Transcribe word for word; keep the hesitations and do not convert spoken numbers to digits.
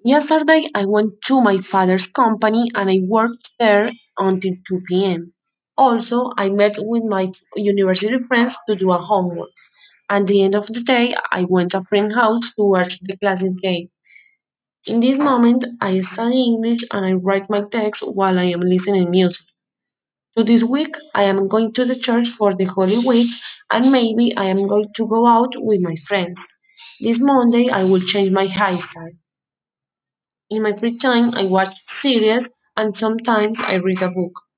Yesterday, I went to my father's company and I worked there until two p m. Also, I met with my university friends to do a homework. At the end of the day, I went to a friend's house to watch the classic game. In this moment, I study English and I write my text while I am listening music. So this week, I am going to the church for the Holy Week and maybe I am going to go out with my friends. This Monday, I will change my hairstyle. In my free time, I watch series and sometimes I read a book.